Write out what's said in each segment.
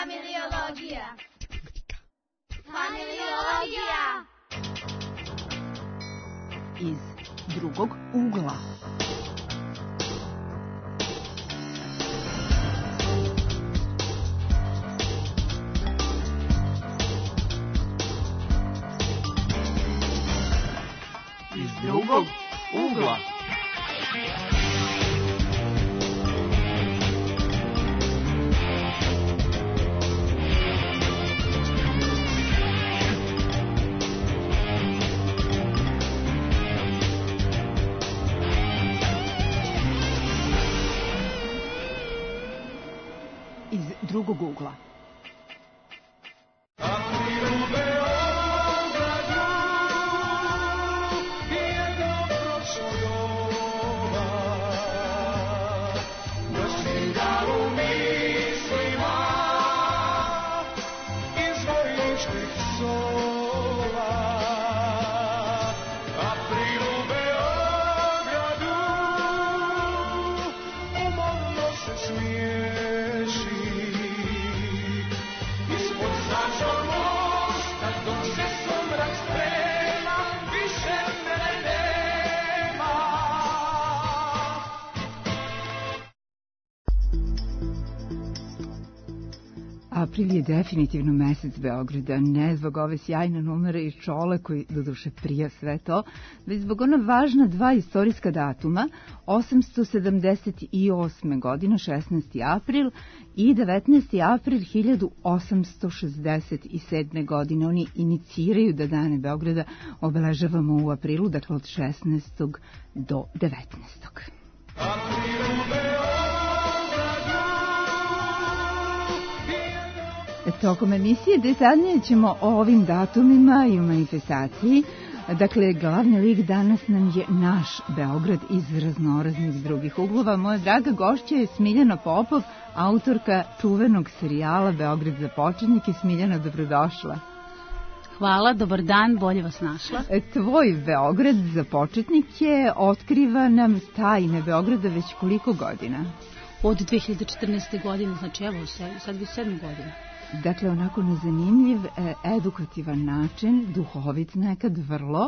Familiologija. Familiologija. Iz drugog ugla. Iz drugog ugla. Iz drugog ugla. April je definitivno mesec Beograda, ne zbog ove sjajne numere i čole koji doduše prija sve to, već zbog ona važna dva istorijska datuma, 878. godine, 16. april i 19. april 1867. godine. Oni iniciraju da dane Beograda obeležavamo u aprilu, dakle od 16. do 19. Tokom emisije detaljnije ćemo o ovim datumima i o manifestaciji. Dakle, glavni lik danas nam je naš Beograd iz raznoraznih drugih uglova. Moja draga gošća je Smiljana Popov, autorka čuvenog serijala Beograd za početnike. Smiljana, dobrodošla. Hvala, dobar dan, bolje vas našla. Tvoj Beograd za početnike otkriva nam tajne Beograda već koliko godina? Od 2014. godine, znači evo, sad bi 7 godina. Dakle, onako na zanimljiv, edukativan način, duhovit nekad vrlo.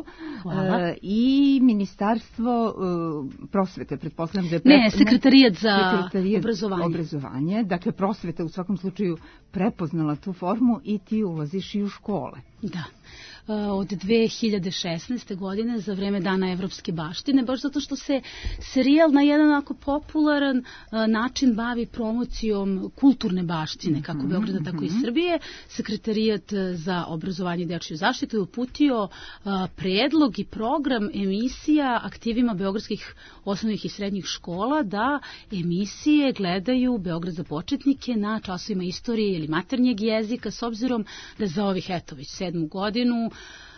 I Ministarstvo prosvete, pretpostavljam da je... Ne, Sekretarijat za obrazovanje. Dakle, prosveta u svakom slučaju prepoznala tu formu i ti ulaziš i u škole. Da. Od 2016. godine za vreme Dana Evropske baštine, baš zato što se serijal na jedan onako popularan način bavi promocijom kulturne baštine, kako Beograda, tako i Srbije. Sekretarijat za obrazovanje i dečiju zaštitu je uputio predlog i program emisija aktivima beogradskih osnovnih i srednjih škola da emisije gledaju Beograd za početnike na časovima istorije ili maternjeg jezika, s obzirom da za ovih, eto, već 7. godinu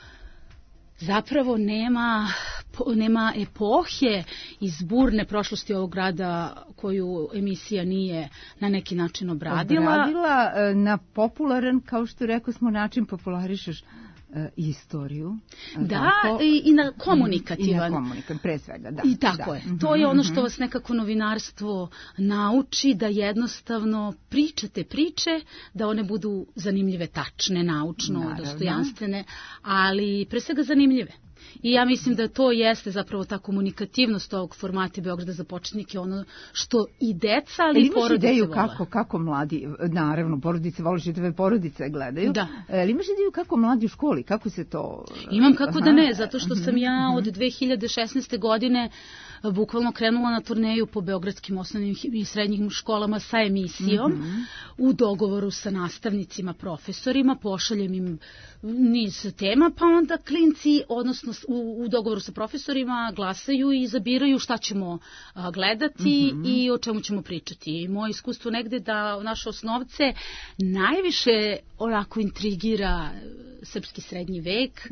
zapravo nema epohe iz burne prošlosti ovog grada koju emisija nije na neki način obradila na popularan, kao što rekao smo, način popularišeš istoriju. Da, i na komunikativan. I na komunikativan, pre svega, da. I tako je. To je ono što vas nekako novinarstvo nauči, da jednostavno pričate priče, da one budu zanimljive, tačne, naučno, dostojanstvene, ali pre svega zanimljive. I ja mislim da to jeste zapravo ta komunikativnost ovog formata Beograda za početnike, ono što i deca, ali i porodice vole. Imaš ideju kako mladi, naravno, porodice vole, čitave porodice gledaju. Da. Ali imaš ideju kako mladi u školi, kako se to... Imam, kako da ne, zato što sam ja od 2016. godine bukvalno krenula na turneju po beogradskim osnovnim i srednjim školama sa emisijom, u dogovoru sa nastavnicima, profesorima, pošaljem im niz tema, pa onda klinci, odnosno u dogovoru sa profesorima, glasaju i zabiraju šta ćemo gledati i o čemu ćemo pričati. Moje iskustvo negde da naše osnovce najviše onako intrigira srpski srednji vek,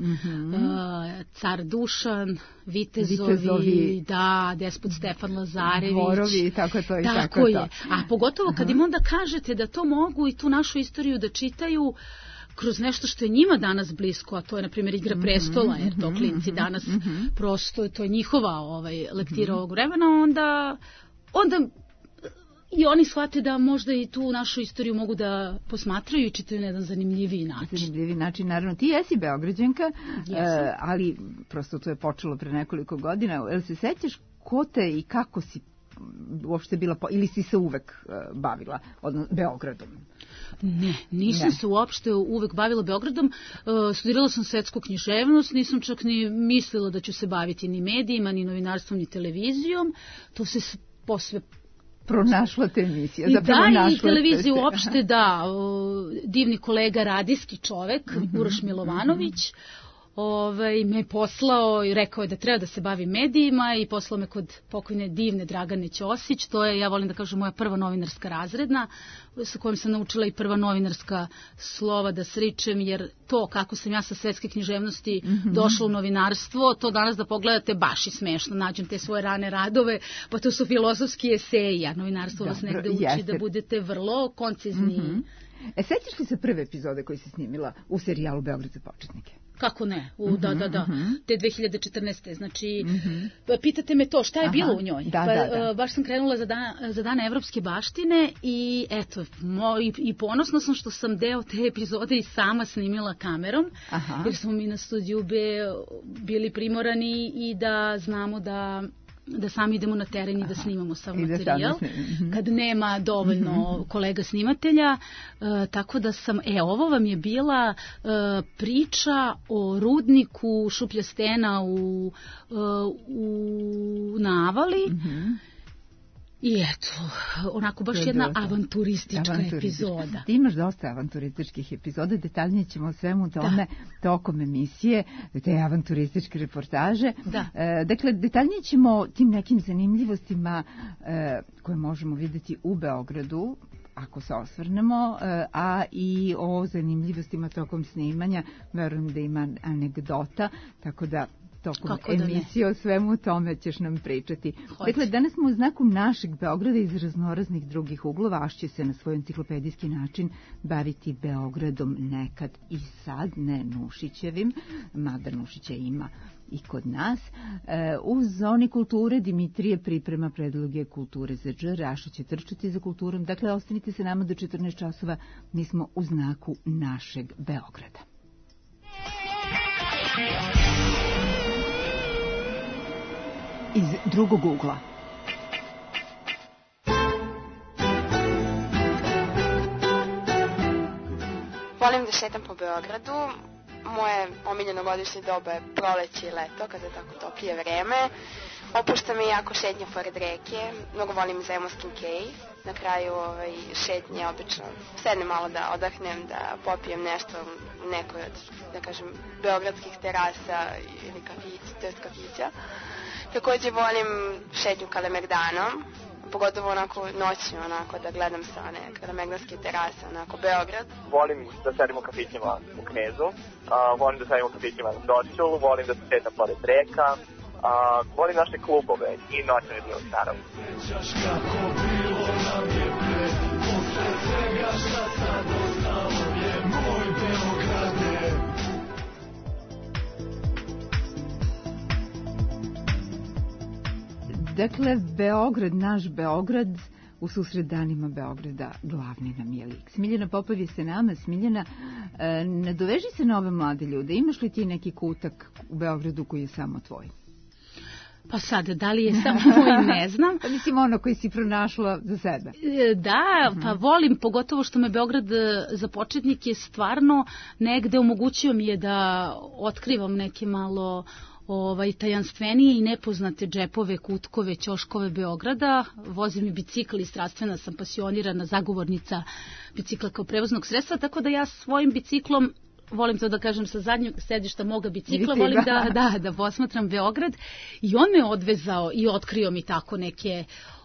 car Dušan, vitezovi, da, despot Stefan Lazarević. Dvorovi, tako to i tako je. A pogotovo kad im onda kažete da to mogu i tu našu istoriju da čitaju kroz nešto što je njima danas blisko, a to je, na primjer, Igra prestola, jer to klinci danas prosto, to je njihova lektira ovog vremena, onda I oni shvate da možda i tu našu istoriju mogu da posmatraju i čitaju na jedan zanimljiviji način. Zanimljiviji način, naravno. Ti jesi Beograđanka, ali prosto to je počelo pre nekoliko godina. Jel se sećaš ko te i kako si uopšte bila, ili si se uvek bavila Beogradom? Ne, nisam se uopšte uvek bavila Beogradom. Studirala sam svetsku književnost, nisam čak ni mislila da ću se baviti ni medijima, ni novinarstvom, ni televizijom. To se posve pronašla te emisije. I televiziju uopšte, divni kolega, radijski čovek, Uroš Milovanović, me je poslao i rekao je da treba da se bavi medijima i poslao me kod pokojne divne Dragane Ćosić. To je, ja volim da kažem, moja prva novinarska razredna, sa kojom sam naučila i prva novinarska slova da sričem, jer to kako sam ja sa svetske književnosti došla u novinarstvo, to danas da pogledate baš i smešno. Nađem te svoje rane radove, pa to su filozofski eseji, a novinarstvo vas negde uči da budete vrlo koncizni. Sećaš li se prve epizode koje si snimila u serijalu Beograd za početnike? Kako ne? Te 2014. Znači, pitate me to, šta je bilo u njoj? Baš sam krenula za dane Evropske baštine i eto, i ponosno sam što sam deo te epizode i sama snimila kamerom, jer smo mi na studiju bili primorani i da znamo da sami idemo na teren i da snimamo sav materijal, kad nema dovoljno kolega snimatelja, tako da sam, ovo vam je bila priča o rudniku Šuplja stena na Avali. I eto, onako baš jedna avanturistička epizoda. Ti imaš dosta avanturističkih epizoda, detaljnije ćemo o svemu tome tokom emisije, te avanturističke reportaže. Dakle, detaljnije ćemo o tim nekim zanimljivostima koje možemo vidjeti u Beogradu, ako se osvrnemo, a i o zanimljivostima tokom snimanja. Verujem da ima anegdota, tako da tokom emisije o svemu tome ćeš nam pričati. Dakle, danas smo u znaku našeg Beograda iz raznoraznih drugih uglova, a će se na svoj enciklopedijski način baviti Beogradom nekad i sad, ne Nušićevim, mada Nušića ima i kod nas. U zoni kulture Dimitrije priprema predloge kulture za dž, Raša će trčati za kulturom. Dakle, ostanite se nama do 14 časova, mi smo u znaku našeg Beograda. Iz drugog ugla. Volim da šetam po Beogradu. Moje omiljeno godišnje doba je proleće i leto, kada je tako toplije vreme. Opušta me jako šetnja pored reke. Mnogo volim Zemunskin kej. Na kraju šetnje obično sednem malo da odahnem, da popijem nešto u nekoj od, da kažem, beogradskih terasa ili kafića. Takođe volim šetnju Kalemegdanom, pogotovo onako noćno, onako da gledam sa one kalemegdanske terase, onako Beograd. Volim da sedim u kafićima u Knezu, volim da sedim u kafićima na Dorćolu, volim da se šetam pored reka, volim naše klubove i noćne dnevne, naravno. Dakle, Beograd, naš Beograd, u susret danima Beograda glavni nam je lik. Smiljana Popov je se nama. Smiljana, nadoveži se na ove mlade ljude. Imaš li ti neki kutak u Beogradu koji je samo tvoj? Pa sad, da li je samo moj, ne znam. Pa mislim ono koji si pronašla za sebe. Da, pa volim, pogotovo što me Beograd za početnik je stvarno negde omogućio mi je da otkrivam neke malo tajanstvenije i nepoznate džepove, kutkove, ćoškove Beograda. Vozim i bicikl i strastvena sam pasionirana zagovornica bicikla kao prevoznog sredstva, tako da ja svojim biciklom, volim to da kažem sa zadnjeg sedišta moga bicikla, volim da posmatram Beograd i on me odvezao i otkrio mi tako neke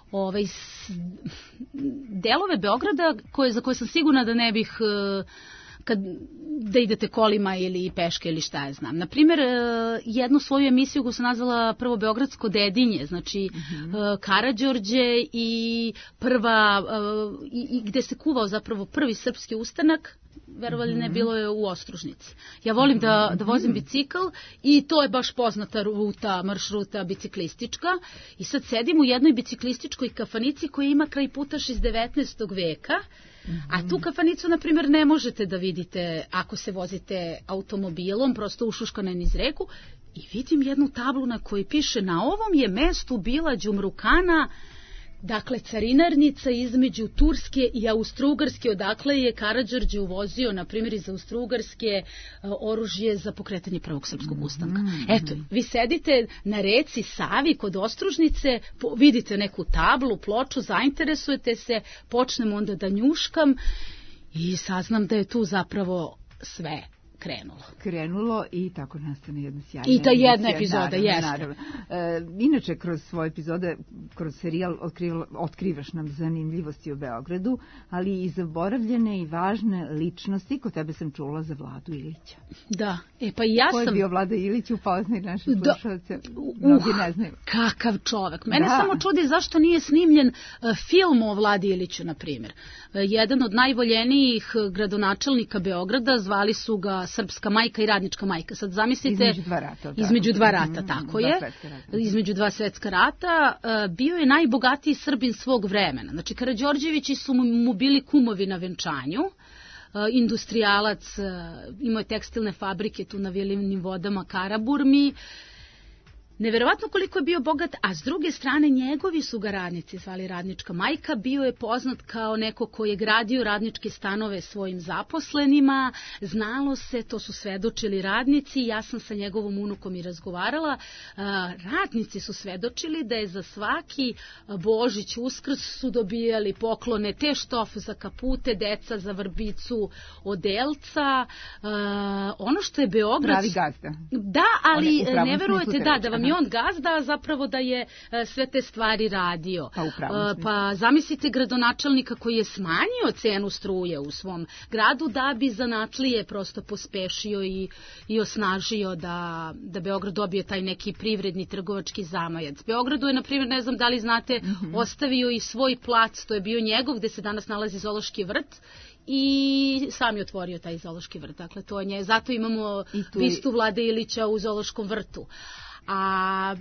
delove Beograda za koje sam sigurna da ne bih da idete kolima ili peške ili šta ja znam. Naprimjer, jednu svoju emisiju koju sam nazvala Prvo Beogradsko dedinje, znači Karađorđe i gde se kuvao zapravo prvi srpski ustanak, verovali ne, bilo je u Ostružnici. Ja volim da vozim bicikl i to je baš poznata ruta, maršruta biciklistička i sad sedim u jednoj biciklističkoj kafanici koja ima kraj putaš iz 19. veka, a tu kafanicu, na primjer, ne možete da vidite ako se vozite automobilom, prosto ušuškana niz reku, i vidim jednu tablu na kojoj piše na ovom je mestu bila Đumrukana, dakle carinarnica između Turske i Austrougarske, odakle je Karađorđe uvozio, na primjer, iz Austrougarske oružje za pokretanje prvog srpskog ustanka. Eto, vi sedite na reci Savi kod Ostružnice, vidite neku tablu, ploču, zainteresujete se, počnem onda da njuškam i saznam da je tu zapravo sve krenulo i tako nastane jedna sjajna i ta jedna epizoda, jeste. Inače, kroz svoje epizode, kroz serijal otkrivaš nam zanimljivosti o Beogradu, ali i zaboravljene i važne ličnosti. Kod tebe sam čula za Vladu Ilića. Da, pa i ja sam... Ko je bio Vlada Ilić, upoznaj naše slušalce, mnogi ne znaju. Kakav čovek. Mene samo čudi zašto nije snimljen film o Vladi Iliću, na primjer. Jedan od najvoljenijih gradonačelnika Beograda, zvali su ga Srpska majka i Radnička majka. Sad zamislite... Između dva rata, tako je. Između dva svetska rata. Bio je najbogatiji Srbin svog vremena. Znači, Karađorđevići su mu bili kumovi na venčanju. Industrijalac, imao je tekstilne fabrike tu na Vilivnim vodama, Karaburmi. Neverovatno koliko je bio bogat, a s druge strane njegovi su ga radnici zvali Radnička majka, bio je poznat kao neko ko je gradio radničke stanove svojim zaposlenima, znalo se, to su svedočili radnici, ja sam sa njegovom unukom i razgovarala, radnici su svedočili da je za svaki Božić, Uskrs su dobijali poklone, te štof za kapute, deca za vrbicu, odelca, ono što je Beograd... Pravi gazda. Da, ali ne verujete da vam je on gazda, a zapravo da je sve te stvari radio. Pa zamislite gradonačelnika koji je smanjio cenu struje u svom gradu da bi zanatlije prosto pospešio i osnažio da Beograd dobije taj neki privredni trgovački zamajac. Beogradu je, na primjer, ne znam da li znate, ostavio i svoj plac, to je bio njegov, gde se danas nalazi zoološki vrt, i sam je otvorio taj zoološki vrt. Dakle, to je zato imamo bistu Vlade Ilića u zoološkom vrtu. A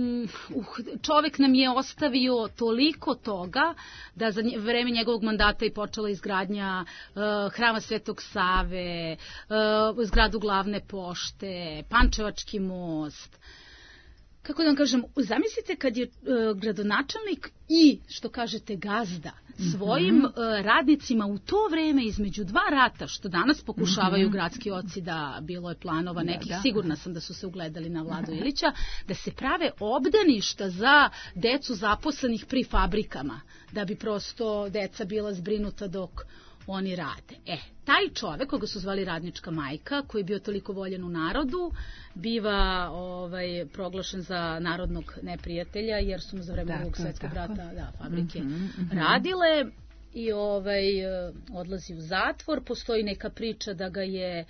čovjek nam je ostavio toliko toga da za vreme njegovog mandata je počela izgradnja Hrama Svetog Save, zgradu Glavne pošte, Pančevački most. Kako da vam kažem, zamislite kad je gradonačelnik i, što kažete, gazda svojim radnicima u to vreme između dva rata, što danas pokušavaju gradski oci da bilo je planova nekih, sigurna sam da su se ugledali na Vladu Ilića, da se prave obdaništa za decu zaposlenih pri fabrikama, da bi prosto deca bila zbrinuta dok oni rade. Taj čovek, koga su zvali Radnička majka, koji je bio toliko voljen u narodu, biva proglašen za narodnog neprijatelja, jer su mu za vreme Drugog svetskog rata fabrike radile i odlazi u zatvor. Postoji neka priča da ga je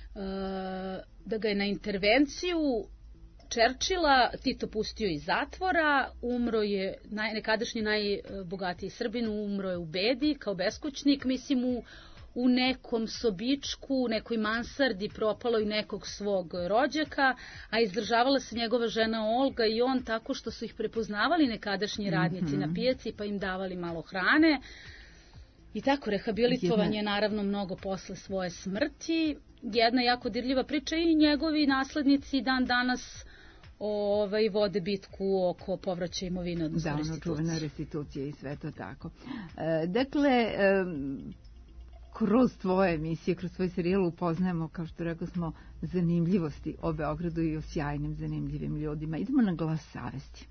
na intervenciju Čerčila Tito pustio iz zatvora, umro je nekadašnji najbogatiji Srbin, umro je u bedi kao beskućnik, mislim u nekom sobičku, nekoj mansardi propalo i nekog svog rođaka, a izdržavala se njegova žena Olga i on tako što su ih prepoznavali nekadašnji radnici na pijaci pa im davali malo hrane. I tako, rehabilitovan je naravno mnogo posle svoje smrti. Jedna jako dirljiva priča i njegovi naslednici dan danas vode bitku oko povraćaja imovine, odnosno restitucije. Da, čuvena restitucija i sve to tako. Dakle, kroz tvoje emisije, kroz tvoj serijal upoznajemo, kao što rekao smo, zanimljivosti o Beogradu i o sjajnim, zanimljivim ljudima. Idemo na Glas savesti.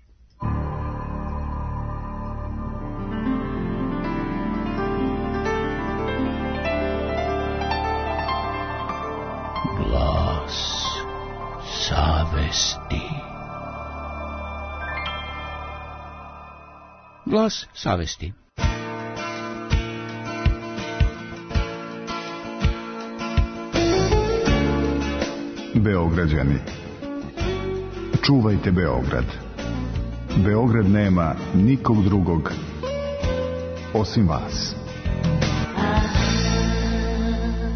Glas savesti. Glas savesti. Beograđani, čuvajte Beograd. Beograd nema nikog drugog osim vas.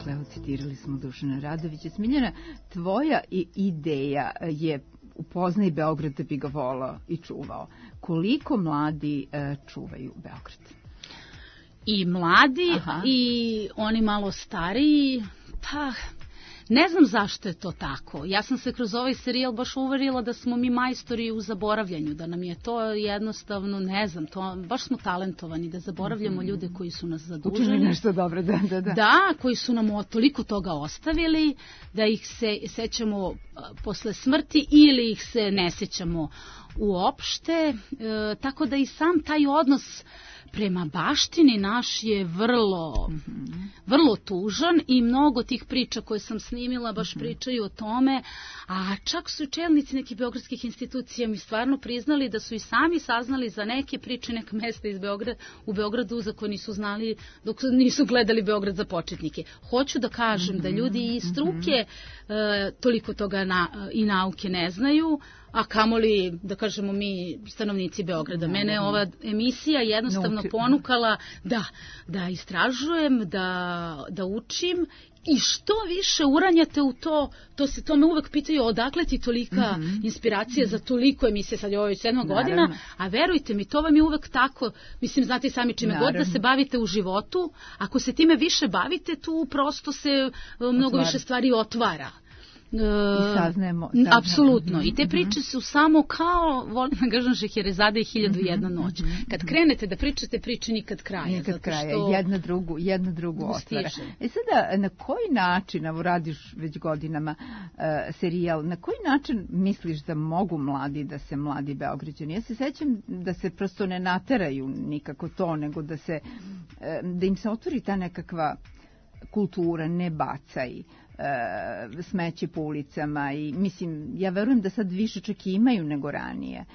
Dakle, citirali smo Dušana Radovića. Smiljana, tvoja ideja je upoznaj Beograd da bi ga volao i čuvao. Koliko mladi čuvaju Beograd? I mladi, i oni malo stariji, pa ne znam zašto je to tako. Ja sam se kroz ovaj serijal baš uverila da smo mi majstori u zaboravljanju, da nam je to jednostavno, ne znam, to, baš smo talentovani da zaboravljamo ljude koji su nas zadužili. Učinili nešto dobro, da. Da, koji su nam toliko toga ostavili, da ih se sećamo posle smrti ili ih se ne sećamo uopšte, tako da i sam taj odnos prema baštini naš je vrlo tužan i mnogo tih priča koje sam snimila baš pričaju o tome, a čak su čelnici nekih beogradskih institucija mi stvarno priznali da su i sami saznali za neke priče, neka mesta u Beogradu za koje nisu znali dok nisu gledali Beograd za početnike. Hoću da kažem da ljudi iz struke toliko toga i nauke ne znaju, a kamoli, da kažemo mi, stanovnici Beograda. Mene ova emisija jednostavno ponukala da istražujem, da učim i što više uranjate u to me uvek pitaju odakle ti tolika inspiracija za toliko emisije, sad je ovo 7. godina, a verujte mi, to vam je uvek tako, mislim, znate sami čime god da se bavite u životu, ako se time više bavite, tu prosto se mnogo više stvari otvara. I saznajemo. Apsolutno. I te priče su samo kao, volim da kažem, Šeherezade i 1001 noć. Kad krenete da pričate, priče nikad kraja. Nikad kraja. Jedna drugu otvara. Sada, na koji način, evo radiš već godinama serijal, na koji način misliš da mogu mladi Beograđani? Ja se sećam da se prosto ne nateraju nikako to, nego da im se otvori ta nekakva kultura, ne bacaj smeće po ulicama i mislim, ja verujem da sad više čak i imaju nego ranije.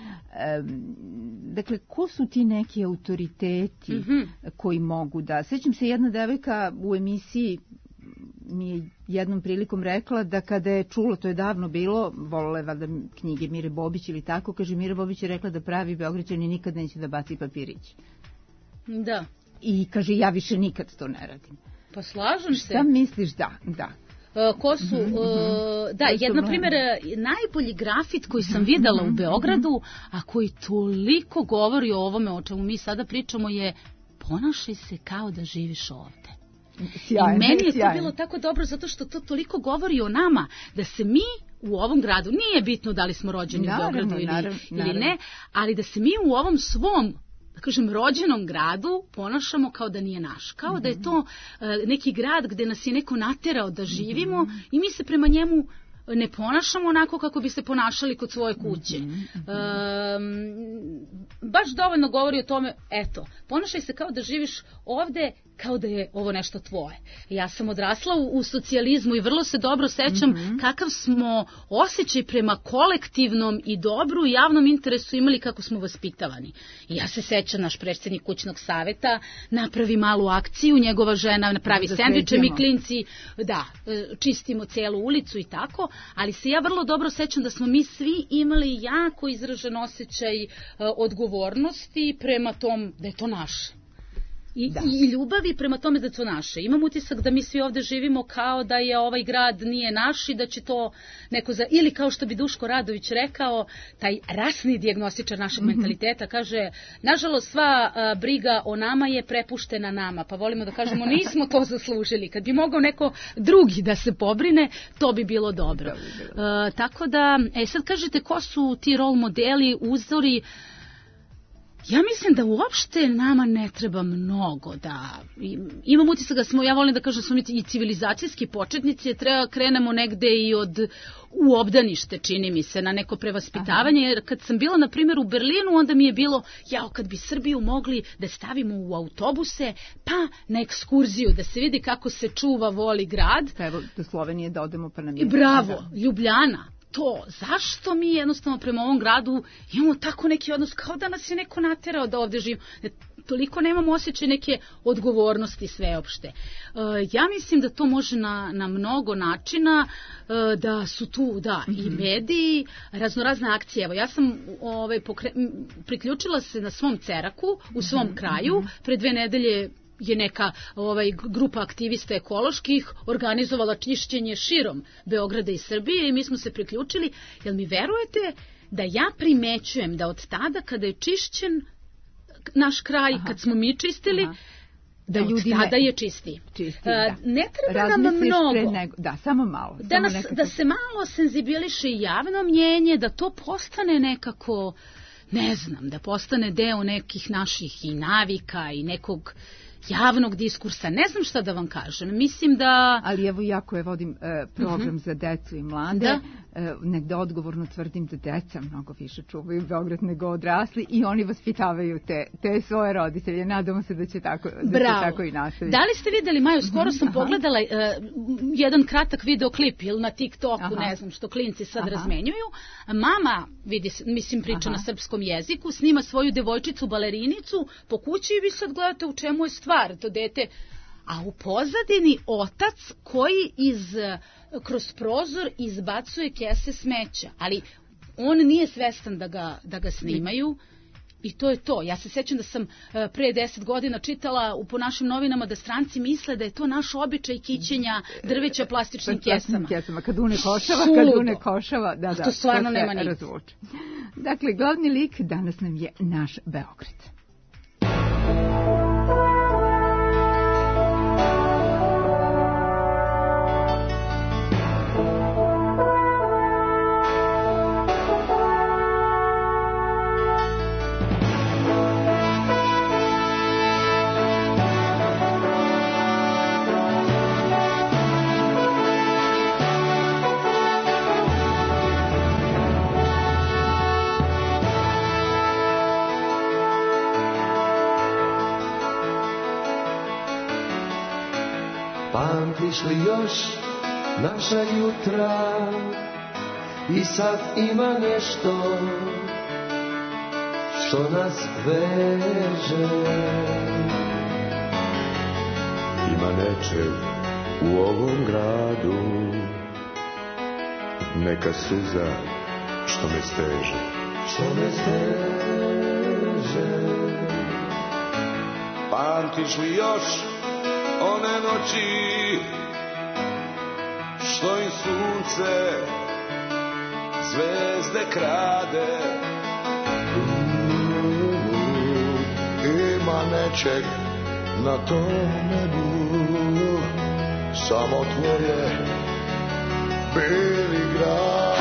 Dakle, ko su ti neki autoriteti koji mogu da... Sećam se, jedna devojka u emisiji mi je jednom prilikom rekla da kada je čula, to je davno bilo, volila je valjda knjige Mire Bobić ili tako, kaže, Mire Bobić je rekla da pravi Beograđani nikad neće da baci papirić. Da. I kaže, ja više nikad to ne radim. Pa slažem se. Šta misliš? Da. Ko su, na primjer, najbolji grafit koji sam videla u Beogradu, a koji toliko govori o ovome o čemu mi sada pričamo je ponašaj se kao da živiš ovde. Sjajno, i meni je to bilo tako dobro zato što to toliko govori o nama, da se mi u ovom gradu, nije bitno da li smo rođeni u Beogradu ili ne, ali da se mi u ovom svom, da kažem, rođenom gradu ponašamo kao da nije naš. Kao da je to neki grad gde nas je neko naterao da živimo i mi se prema njemu ne ponašamo onako kako bi se ponašali kod svoje kuće. Baš dovoljno govori o tome, eto, ponašaj se kao da živiš ovde, kao da je ovo nešto tvoje. Ja sam odrasla u socijalizmu i vrlo se dobro sećam kakav smo osjećaj prema kolektivnom i dobru i javnom interesu imali kako smo vaspitavani. I ja se sećam, naš predsjednik kućnog saveta napravi malu akciju, njegova žena napravi sendviče, mi klinci, čistimo celu ulicu i tako, ali se ja vrlo dobro sećam da smo mi svi imali jako izražen osjećaj odgovornosti prema tom da je to naše. I ljubavi prema tome da je to naše. Imam utisak da mi svi ovde živimo kao da je ovaj grad nije naš i da će to neko ili kao što bi Duško Radović rekao, taj rasni dijagnostičar našeg mentaliteta, kaže, nažalost sva briga o nama je prepuštena nama, pa volimo da kažemo nismo to zaslužili. Kad bi mogao neko drugi da se pobrine, to bi bilo dobro. Tako da, sad kažete ko su ti role modeli, uzori. Ja mislim da uopšte nama ne treba mnogo imam utisak da smo, ja volim da kažem, smo i civilizacijski početnici, treba krenemo negde i u obdanište, čini mi se, na neko prevaspitavanje, jer kad sam bila, na primjer, u Berlinu, onda mi je bilo, kad bi Srbiju mogli da stavimo u autobuse, pa na ekskurziju, da se vidi kako se čuva, voli grad. Pa evo, do Slovenije da odemo, pa nam je... Bravo, Ljubljana. Zašto mi jednostavno prema ovom gradu imamo tako neki odnos, kao da nas je neko naterao da ovde živimo. Toliko nemamo osjećaj neke odgovornosti sveopšte. Ja mislim da to može na mnogo načina, da su tu, i mediji, raznorazne akcije. Evo, ja sam priključila se na svom ceraku, u svom kraju, pre 2 nedelje je neka grupa aktivista ekoloških organizovala čišćenje širom Beograda i Srbije i mi smo se priključili. Jel mi verujete da ja primećujem da od tada kada je čišćen naš kraj, kad smo mi čistili, da ljudi tada je čistiji. Ne treba nam mnogo. Samo malo. Da se malo senzibiliše javno mnjenje, da to postane nekako, ne znam, da postane deo nekih naših i navika i nekog javnog diskursa. Ne znam šta da vam kažem. Mislim da... Ali evo ja koje vodim program za decu i mlade, negde odgovorno tvrdim da deca mnogo više čuvaju Beograd nego odrasli i oni vaspitavaju te svoje roditelje. Nadamo se da će tako i nastaviti. Da li ste videli, Majo, skoro sam pogledala jedan kratak videoklip ili na TikToku, ne znam što klinci sad razmenjuju. Mama, mislim priča na srpskom jeziku, snima svoju devojčicu balerinicu po kući i vi sad gledate u čemu je stvar, to dete, a u pozadini otac koji kroz prozor izbacuje kese smeća, ali on nije svestan da ga snimaju i to je to. Ja se sećam da sam pre 10 godina čitala po našim novinama da stranci misle da je to naš običaj kićenja drveća plastičnim kesama. Kad une košava, da, to stvarno nema nigde. Razvuče. Dakle, glavni lik danas nam je naš Beograd. Pamtiš li još naša jutra i sad ima nešto što nas veže. Ima nečeg u ovom gradu, neka suza što me steže. Pamtiš li još one noći što im sunce zvezde krade? Ima nečeg na tom nebu, samo tvoje beli grad.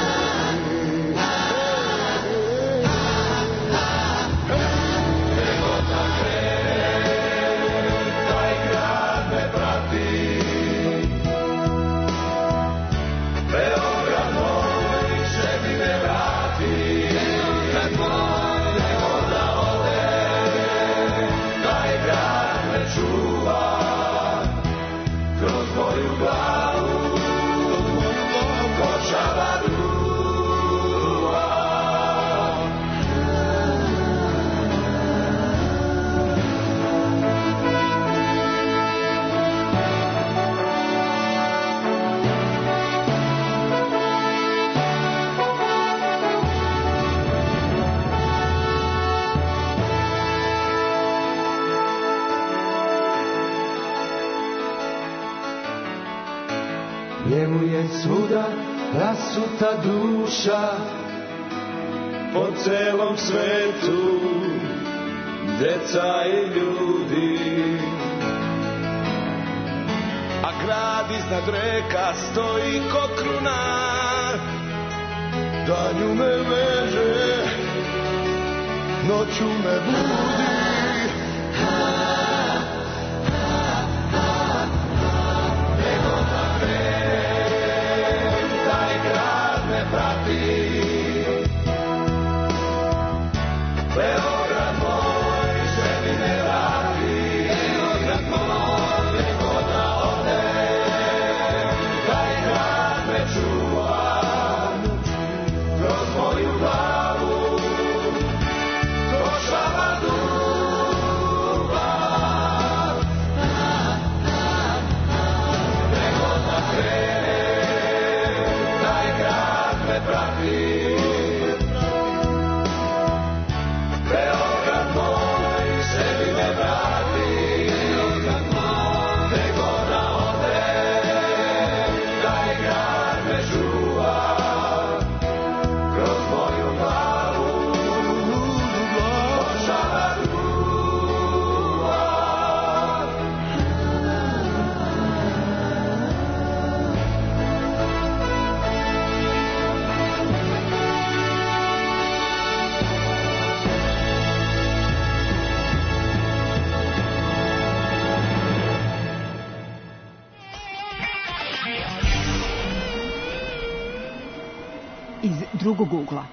Njemu je svuda rasuta duša, po celom svetu deca i ljudi. A grad iznad reka stoji ko krunar, danju me veže, noću me budi. Beograd moj, sve mi ne vrati, Beograd moj, nego da ode, taj grad me čuva, kroz moju glavu, ko Šabadu. drugog ugla.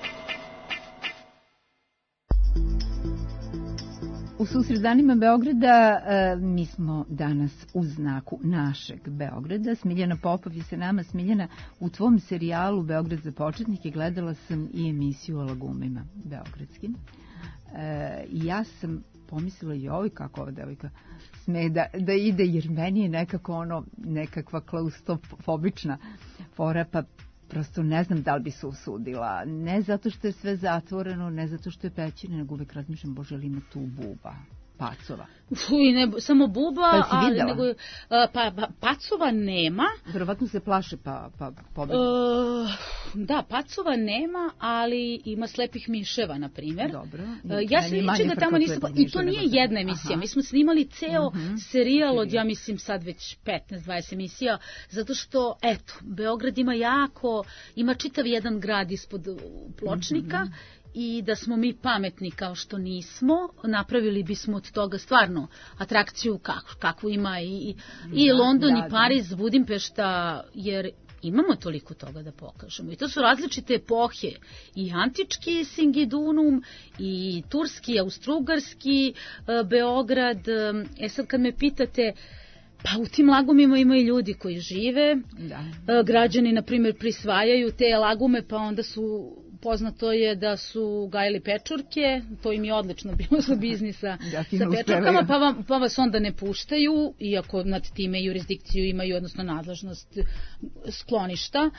U susret danima Beograda mi smo danas u znaku našeg Beograda. Smiljana Popov je sa nama. Smiljana, u tvom serijalu Beograd za početnike gledala sam i emisiju o lagumima beogradskim. Ja sam pomislila joj kako ova devojka sme da ide, jer meni je nekako nekakva klaustrofobična fora, pa prosto ne znam da li bi se usudila. Ne zato što je sve zatvoreno, ne zato što je pećina, nego uvek razmišljam, bože, li ima tu buba, pacova. Fuj, ne samo buba, ali nego pacova nema. Verovatno se plaše pa pobeđu. Da, pacova nema, ali ima slepih miševa, na primjer. Dobro. Ja sam ničega tamo nisam... I to nije jedna emisija. Mi smo snimali ceo serijal od, ja mislim, sad već 15-20 emisija, zato što, eto, Beograd ima čitav jedan grad ispod pločnika, i da smo mi pametni kao što nismo, napravili bismo od toga stvarno atrakciju kakvu ima i London i Pariz, Budimpešta, jer imamo toliko toga da pokažemo. I to su različite epohe, i antički Singidunum, i turski, austrougarski Beograd. Sad kad me pitate, pa u tim lagumima ima i ljudi koji žive, građani, na primjer, prisvajaju te lagume, pa onda poznato je da su gajili pečurke, to im je odlično bilo za biznisa sa pečurkama, pa vas onda ne puštaju, iako nad time jurisdikciju imaju, odnosno nadležnost skloništa.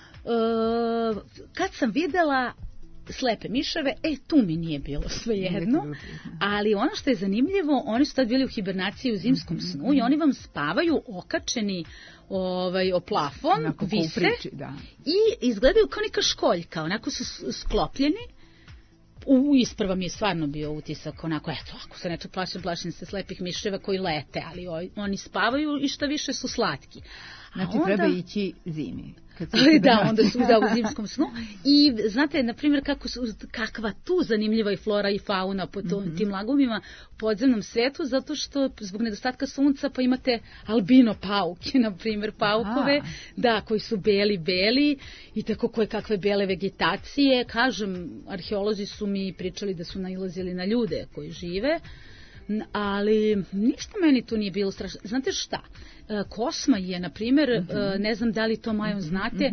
Kad sam videla slepe miševe, tu mi nije bilo svejedno, ali ono što je zanimljivo, oni su tad bili u hibernaciji u zimskom snu i oni vam spavaju okačeni o plafon, vise, i izgledaju kao neka školjka, onako su sklopljeni. Isprva mi je stvarno bio utisak, onako, eto, ako se neče plašim se slepih miševa koji lete, ali oni spavaju i šta više su slatki. Znači treba ići zimi. Da, onda su u zimskom snu. I znate, na primjer, kakva tu zanimljiva je flora i fauna po tim lagumima u podzemnom svetu, zato što zbog nedostatka sunca pa imate albino pauke, na primjer, paukove, koji su beli i tako koje kakve bele vegetacije. Kažem, arheolozi su mi pričali da su nailazili na ljude koji žive, ali ništa meni tu nije bilo strašno. Znate šta? Kosma je, na primjer, ne znam da li to, Majo, znate,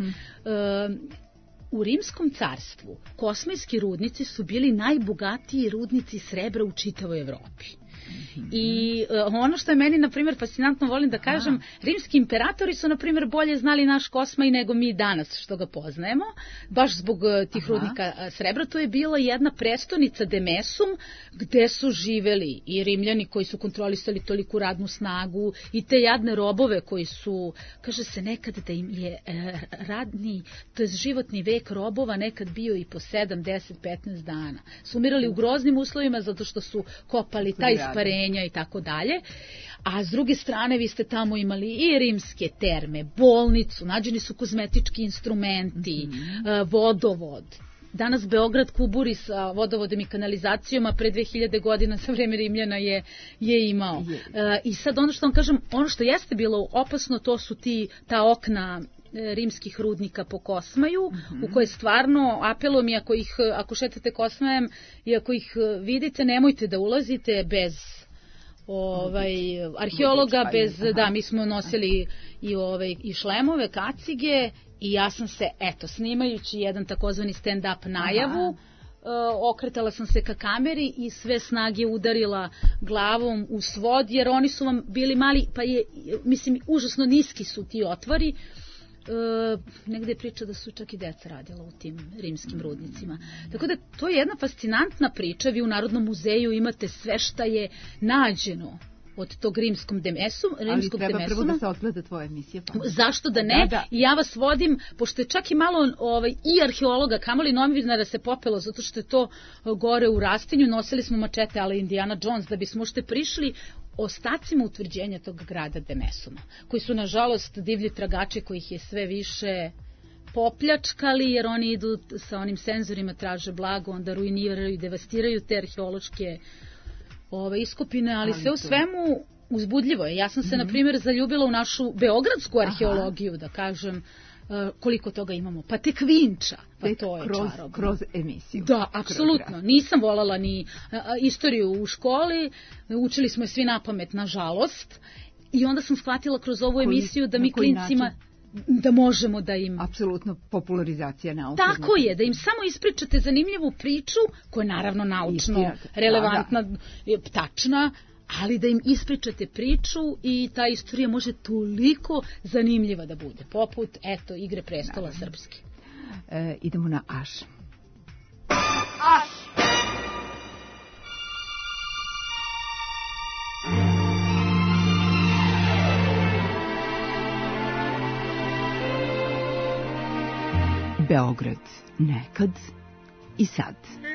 u Rimskom carstvu kosmajski rudnici su bili najbogatiji rudnici srebra u čitavoj Evropi. I ono što je meni, na primjer, fascinantno, volim da kažem, rimski imperatori su, na primjer, bolje znali naš Kosmaj nego mi danas što ga poznajemo, baš zbog tih rudnika srebra. To je bila jedna prestonica Demesum, gde su živeli i Rimljani koji su kontrolisali toliku radnu snagu i te jadne robove koji su, kaže se nekad da im je radni, to je životni vek robova nekad bio i po 7, 10, 15 dana. Su umirali u groznim uslovima zato što su kopali taj isparenja i tako dalje. A s druge strane vi ste tamo imali i rimske terme, bolnicu, nađeni su kozmetički instrumenti, vodovod. Danas Beograd kuburi sa vodovodom i kanalizacijom, a pre 2000 godina za vreme Rimljana je imao. I sad ono što vam kažem, ono što jeste bilo opasno, to su ta okna rimskih rudnika po Kosmaju, u koje stvarno apelujem, i ako šetate Kosmajem i ako ih vidite, nemojte da ulazite bez arheologa, mi smo nosili i šlemove, kacige, i ja sam se, snimajući jedan takozvani stand-up najavu, okretala sam se ka kameri i sve snage udarila glavom u svod, jer oni su vam bili mali, pa užasno niski su ti otvori. Negde je priča da su čak i deca radila u tim rimskim rudnicima. Tako da to je jedna fascinantna priča. Vi u Narodnom muzeju imate sve šta je nađeno od tog rimskog Demesuma. Ali treba prvo da se odgleda tvoja emisija. Zašto da ne? I ja vas vodim, pošto je čak i malo i arheologa, kamoli novinara se popelo, zato što je to gore u rastinju. Nosili smo mačete, ali Indiana Jones, da bismo ušte prišli ostacima utvrđenja tog grada Demesuma, koji su, nažalost, divlji tragači kojih je sve više popljačkali, jer oni idu sa onim senzorima, traže blago, onda ruiniraju i devastiraju te arheološke iskopine, ali sve u svemu uzbudljivo je. Ja sam se, na primjer, zaljubila u našu beogradsku arheologiju, da kažem, koliko toga imamo. Pa tek Vinča, pa to je čarobno. Kroz emisiju. Da, apsolutno. Nisam volala ni istoriju u školi, učili smo je svi napamet, nažalost, i onda sam shvatila kroz ovu emisiju da mi klincima da možemo da im... Apsolutno popularizacija nauke. Tako je, da im samo ispričate zanimljivu priču, koja je naravno naučno relevantna, tačna, ali da im ispričate priču i ta istorija može toliko zanimljiva da bude. Poput, eto, Igre prestola srpske. Idemo na Aš. Aš! Beograd nekad i sad.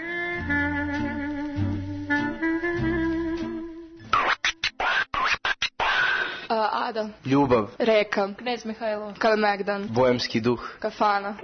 Ada. Ljubav. Reka. Knez Mihajlo. Kalemegdan. Bojemski duh. Kafana.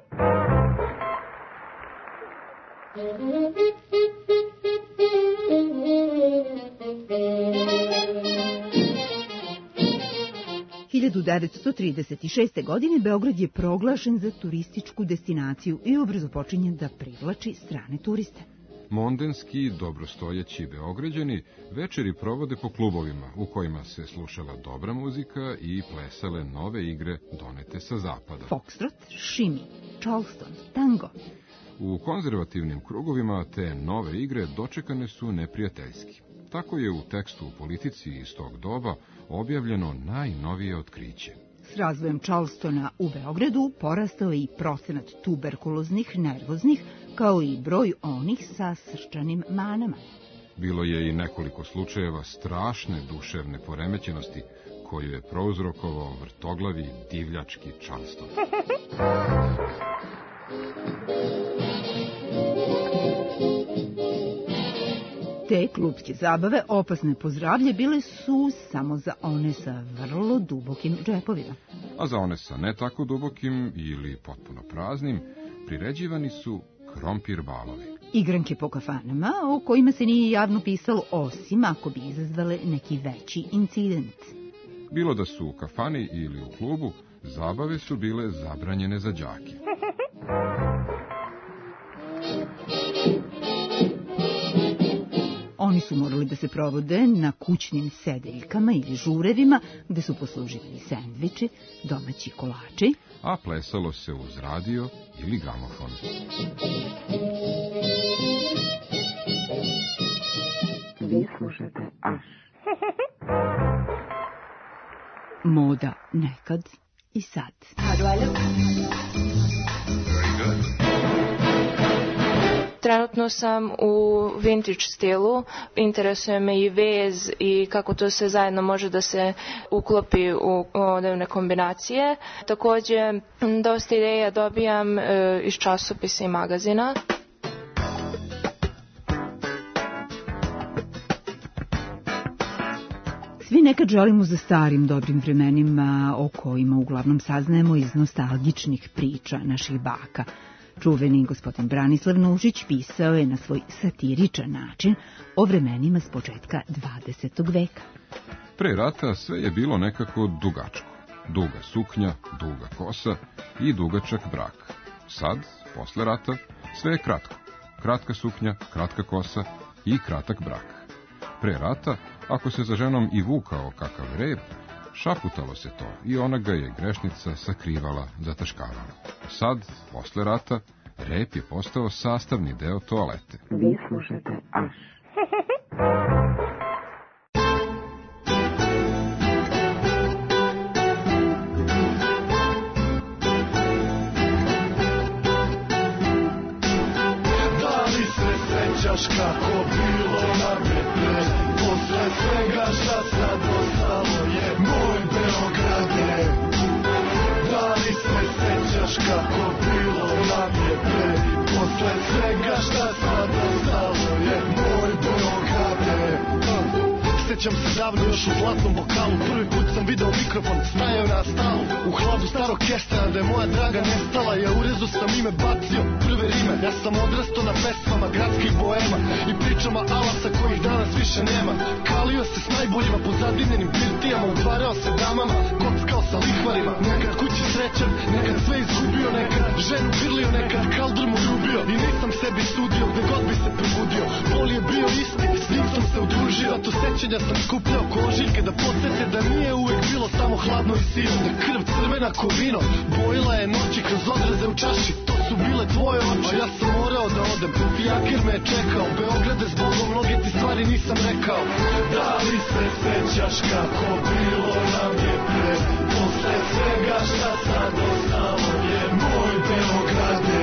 – 1936. godine Beograd je proglašen za turističku destinaciju i ubrzo počinje da privlači strane turiste. Mondenski, dobrostojeći Beograđani večeri provode po klubovima u kojima se slušala dobra muzika i plesale nove igre donete sa zapada. Foxtrot, šimi, Charleston, tango. U konzervativnim krugovima te nove igre dočekane su neprijateljski. Tako je u tekstu u politici iz tog doba objavljeno najnovije otkriće. S razvojem Charlestona u Beogradu porastao je i procenat tuberkuloznih, nervoznih, kao i broj onih sa srčanim manama. Bilo je i nekoliko slučajeva strašne duševne poremećenosti koju je prouzrokovao vrtoglavi divljački Charleston. Te klupske zabave, opasne po zdravlje, bile su samo za one sa vrlo dubokim džepovima. A za one sa ne tako dubokim ili potpuno praznim, priređivani su krompir balovi. Igranke po kafanama o kojima se nije javno pisalo, osim ako bi izazvale neki veći incident. Bilo da su u kafani ili u klubu, zabave su bile zabranjene za đake. Oni su morali da se provode na kućnim sedeljkama ili žurevima, gde su posluživani sendviči, domaći kolači, a plesalo se uz radio ili gramofon. Vi slušate Aš. Moda nekad i sad. Trenutno sam u vintage stilu, interesuje me i vez i kako to sve zajedno može da se uklopi u odevne kombinacije. Takođe, dosta ideja dobijam iz časopisa i magazina. Svi nekad želimo za starim dobrim vremenima o kojima uglavnom saznajemo iz nostalgičnih priča naših baka. Čuveni gospodin Branislav Nušić pisao je na svoj satiričan način o vremenima s početka 20. veka. Pre rata sve je bilo nekako dugačko. Duga suknja, duga kosa i dugačak brak. Sad, posle rata, sve je kratko. Kratka suknja, kratka kosa i kratak brak. Pre rata, ako se za ženom i vukao kakav rep, šaputalo se to i ona ga je grešnica sakrivala, zataškavala. Sad, posle rata, rep je postao sastavni deo toalete. Vi slušate Aš. Da li se sećaš kako bilo nam je pre, posle svega šta sad ostalo je moj Beograde. Da li se sećaš kako bilo nam je pre, posle svega šta sad ostalo je moj Beograde. Sjećam se davno još u zlatnom bokalu, prvi put sam video mikrofon, stajao na stalu u hladu starog kestena da je moja draga nestala. Ja u rezu sam ime bacio, prve rime. Ja sam odrastao na pesmama gradskih boema i pričama alasa kojih danas više nema. Kalio se s najboljima po zadimljenim birtijama, utvarao se damama, kockao sa lihvarima. Nekad kući srećan, nekad sve izgubio, nekad ženu grlio, nekad kaldr mu ljubio. I nisam sebi sudio gde god bi se probudio. Bol je bio isti, s njim sam se udružio. To sećanja sam skupljao kožiljke da podsjete da nije uvek bilo samo hladno i sino. Da krv crvena ko vino bojila je noći kroz odraze u čaši. To su bile tvoje oči, a ja sam morao da odem. Fijaker me je čekao, Beograde zbogom, mnoge ti stvari nisam rekao. Da li se sećaš kako bilo nam je pre, posle svega šta sad ostalo je moj Beograde.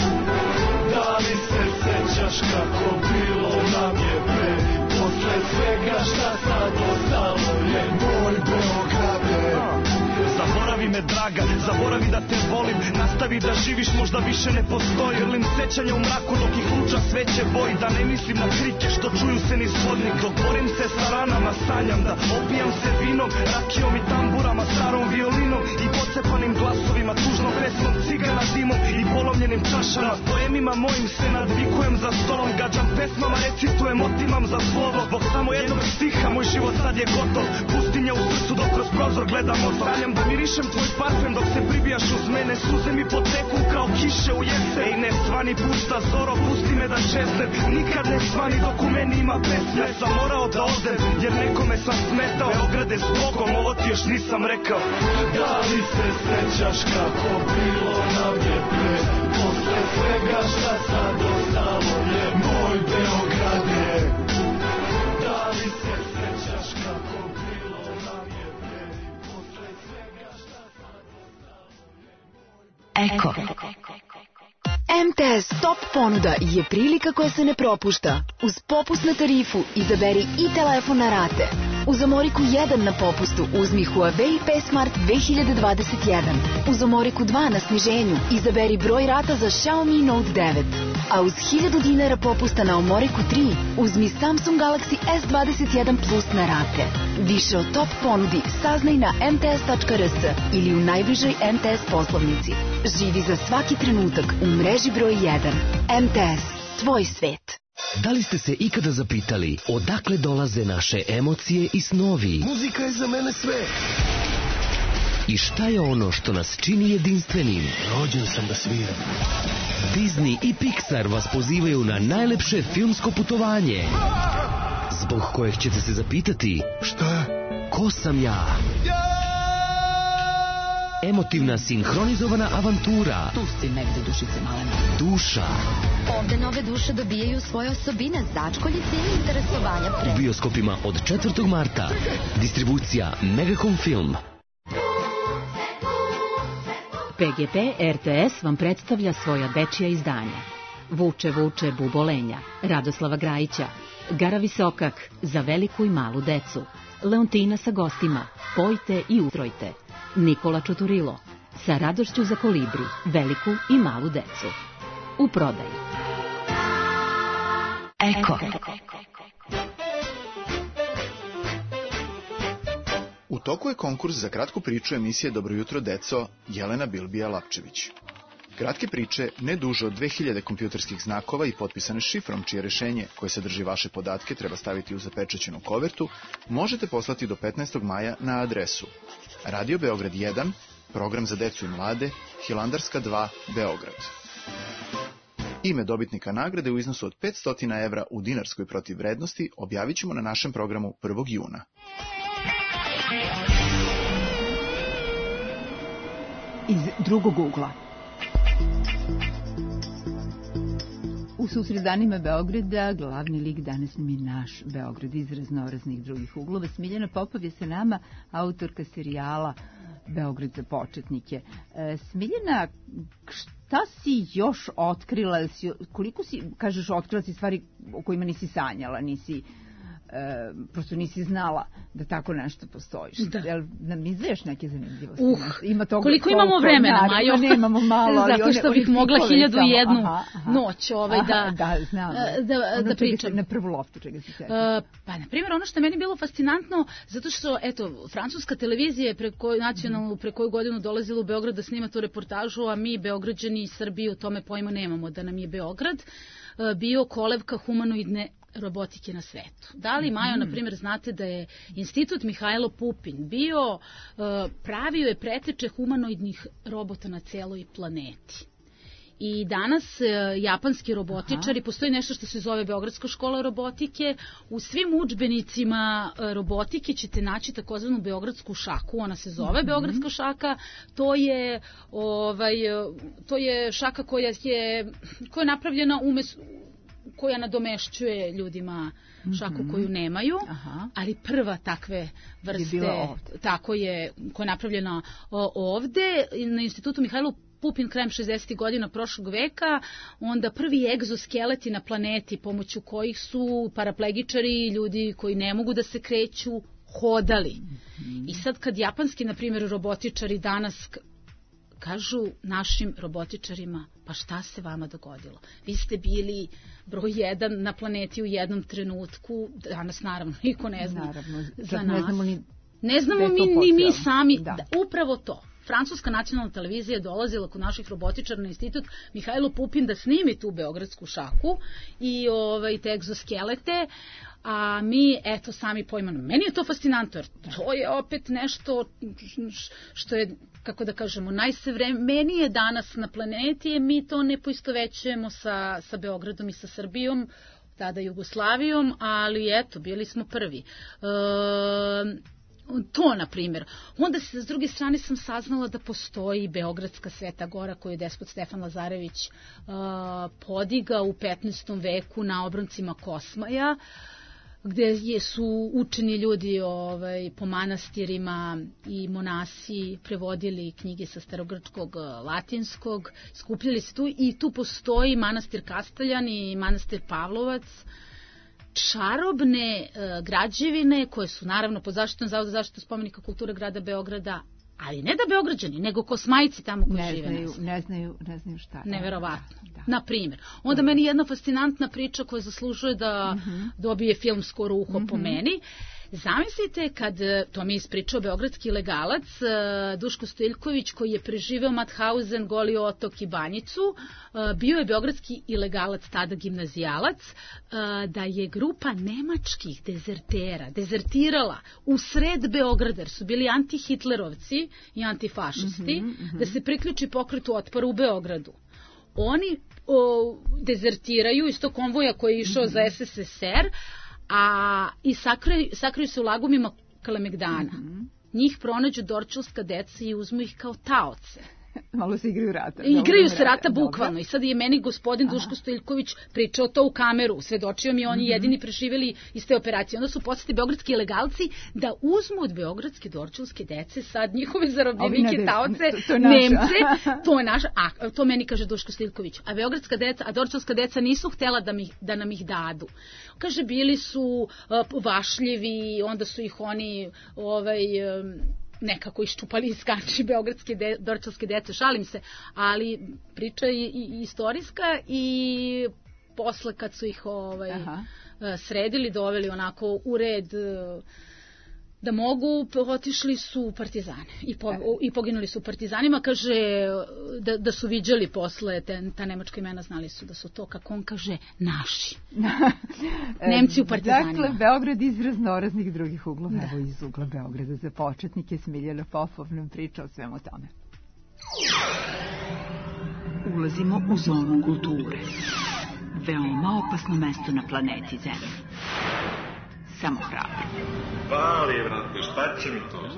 Da li se sećaš kako bilo nam je pre, posle svega šta sad ostalo je moj Beograde. Zaboravi me draga, zaboravi da te volim, nastavi da živiš, možda više ne postoji. Rlim sećanja u mraku dok ih luča sveće boji, da ne mislim na krike što čuju se niz hodnik. Dok borim se sa ranama, sanjam da opijam se vinom, rakijom i tamburama, starom violinom i pocepanim glasovima, tužnom pesmom, cigana dimom i polomljenim čašama. Poemima mojim se nadvikujem za stolom, gađam pesmama, recitujem, otimam za slovo. Zbog samo jednog stiha moj život sad je gotov, pustinja u srcu dok kroz prozor gledam od. Sanjam da mirišem tvoj parfem dok se pribijaš uz mene, suze mi poteku kao kiše u jesen. Ej ne svani pušta zoro, pusti me da čeznem, nikad ne svani dok u meni ima pesme. Sam morao da odem jer nekome sam smetao, Beograde s Bogom, ovo ti još nisam rekao. Da li se sećaš kako bilo nam je pre, posle svega šta sad ostalo je moj Beograde. Da li se sećaš kako bilo nam je pre, posle svega šta sad ostalo je moj Beograde. Eko. MTS Top ponuda je prilika koja se ne propušta. Uz popust na tarifu izaberi i telefon na rate. Uz Amoriku 1 na popustu uzmi Huawei P Smart 2021. Uz Amoriku 2 na sniženju izaberi broj rata za Xiaomi Note 9. A uz 1000 dinara popusta na Amoriku 3 uzmi Samsung Galaxy S21 Plus na rate. Više o top ponudi saznaj na mts.rs ili u najbližoj MTS poslovnici. Živi za svaki trenutak u mreži broj 1. MTS, tvoj svet. Da li ste se ikada zapitali odakle dolaze naše emocije i snovi? Muzika je za mene sve. I šta je ono što nas čini jedinstvenim? Rođen sam da sviram. Disney i Pixar vas pozivaju na najlepše filmsko putovanje, zbog kojeg ćete se zapitati: šta? Ko sam ja? Emotivna sinhronizovana avantura. Tu si negde, dušice malena. Duša. Ovde nove duše dobijaju svoje osobine, začkoljice i interesovanja pre. U bioskopima od 4. marta. Distribucija Megacom Film. PGP RTS vam predstavlja svoja dečija izdanja. Vuče, vuče, bubolenja, Radoslava Grajića, Gara Visokak, za veliku i malu decu, Leontina sa gostima, Pojte i utrojte, Nikola Čuturilo, sa radošću za kolibri, veliku i malu decu. U prodaji. Eko. U toku je konkurs za kratku priču emisije Dobro jutro, deco, Jelena Bilbija-Lapčević. Kratke priče, ne duže od 2000 kompjuterskih znakova i potpisane šifrom, čije rešenje, koje sadrži vaše podatke, treba staviti u zapečaćenu kovertu, možete poslati do 15. maja na adresu Radio Beograd 1, program za decu i mlade, Hilandarska 2, Beograd. Ime dobitnika nagrade u iznosu od 500 evra u dinarskoj protivvrednosti objavit ćemo na našem programu 1. juna. Iz drugog ugla. U susredanima Beograda glavni lik danas mi je naš Beograd iz raznoraznih drugih uglova. Smiljana Popov je sa nama, autorka serijala Beograd za početnike. Smiljana, šta si još otkrila? Koliko si, kažeš, otkrila si stvari o kojima nisi sanjala, nisi prosto nisi znala da tako nešto postoji. Jel nam izdaješ neke zanimljivosti? Ima toga, koliko imamo vremena, Majo? Nemamo malo. Zato što bih mogla 1001 noć da pričam. Na prvu loptu čega se sjećam. Pa, na primjer, ono što je meni bilo fascinantno, zato što, eto, francuska televizija je nacionalnu pre koju godinu dolazila u Beograd da snima tu reportažu, a mi, Beograđani i Srbiji, o tome pojma nemamo da nam je Beograd bio kolevka humanoidne robotike na svetu. Da li, Majo, na primjer, znate da je Institut Mihajlo Pupin pravio je preteče humanoidnih robota na celoj planeti. I danas japanski robotičari, postoji nešto što se zove Beogradska škola robotike, u svim udžbenicima robotike ćete naći takozvanu beogradsku šaku, ona se zove Beogradska šaka, to je šaka koja je napravljena koja nadomešćuje ljudima šaku koju nemaju, ali prva takve vrste, tako je, koja je napravljena ovde, na Institutu Mihajlo Pupin krajem 60. godina prošlog veka, onda prvi egzoskeleti na planeti pomoću kojih su paraplegičari i ljudi koji ne mogu da se kreću hodali. I sad kad japanski, na primjer, robotičari danas kažu našim robotičarima, pa šta se vama dogodilo? Vi ste bili broj 1 na planeti u jednom trenutku, danas naravno niko ne zna za nas. Ne znamo ni mi sami, upravo to. Francuska nacionalna televizija je dolazila kod naših robotičara na Institut Mihajlo Pupin da snimi tu beogradsku šaku i te egzoskelete, a mi, eto, sami pojmano. Meni je to fascinantno, jer to je opet nešto što je, kako da kažemo, najsavremenije danas na planeti, mi to ne poistovećujemo sa Beogradom i sa Srbijom, tada Jugoslavijom, ali eto, bili smo prvi. To, na primjer. Onda s druge strane sam saznala da postoji Beogradska Sveta Gora koju je despot Stefan Lazarević podigao u 15. veku na obroncima Kosmaja, gde su učeni ljudi po manastirima i monasi prevodili knjige sa starogrčkog, latinskog, skupljali se tu i tu postoji manastir Kastaljan i manastir Pavlovac, čarobne građevine koje su naravno pod zaštitom Zavoda za zaštitu spomenika kulture grada Beograda, ali ne da Beograđani, nego Kosmajci tamo koji žive. Ne znaju šta. Neverovatno. Na primjer. Onda meni jedna fascinantna priča koja zaslužuje da dobije filmsko ruho po meni. Zamislite kad, to mi je ispričao beogradski ilegalac Duško Stojiljković, koji je preživeo Mauthausen, Goli otok i Banjicu, bio je beogradski ilegalac, tada gimnazijalac, da je grupa nemačkih dezertirala u sred Beograda, jer su bili antihitlerovci i antifašisti, da se priključi pokretu otpora u Beogradu. Oni dezertiraju iz tog konvoja koji je išao za SSSR, i sakriju se u lagumima Kalemegdana. Njih pronađu dorčelska deca i uzmu ih kao taoce. Malo se igraju rata. Igraju se rata bukvalno. I sad je meni gospodin Duško Stojiljković pričao to u kameru. Svedočio mi oni jedini preživjeli iz te operacije. Onda su poslati beogradski ilegalci da uzmu od beogradske dorčelske dece sad njihove zarobljenike, taoce, Nemce. To je naša. A to meni kaže Duško Stojiljković. A beogradska deca, a dorčelska deca nisu htjela da nam ih dadu. Kaže, bili su vašljivi, onda su ih oni nekako iščupali iz kanči beogradske dorčelske dece, šalim se, ali priča je i istorijska i posle kad su ih sredili, doveli onako u red da mogu, otišli su partizani i poginuli su partizanima. Kaže da su viđali posle ta nemačka imena, znali su da su to, kako on kaže, naši Nemci u partizanima. Dakle, Beograd iz raznoraznih drugih uglova. Evo iz ugla Beograda za početnike Smiljana Popov nam priča o svemu tome. Ulazimo u zonu kulture. Veoma opasno mesto na planeti Zemlji. Samo hrabro. Pali, brate, šta će mi to?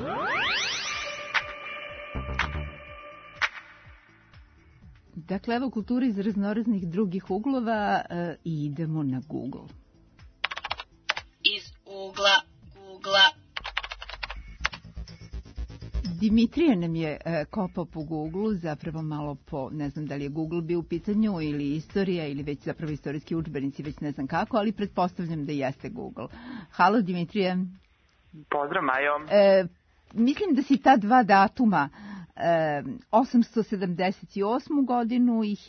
Dakle, evo kultura iz raznoraznih drugih uglova i idemo na Google. Iz ugla Google-a. Dimitrije nam je kopao po Google, zapravo malo po, ne znam da li je Google bio u pitanju ili istorija ili već zapravo istorijski udžbenici, već ne znam kako, ali pretpostavljam da jeste Google. Halo Dimitrije. Pozdrav Majo. Mislim da si ta dva datuma 878. godinu i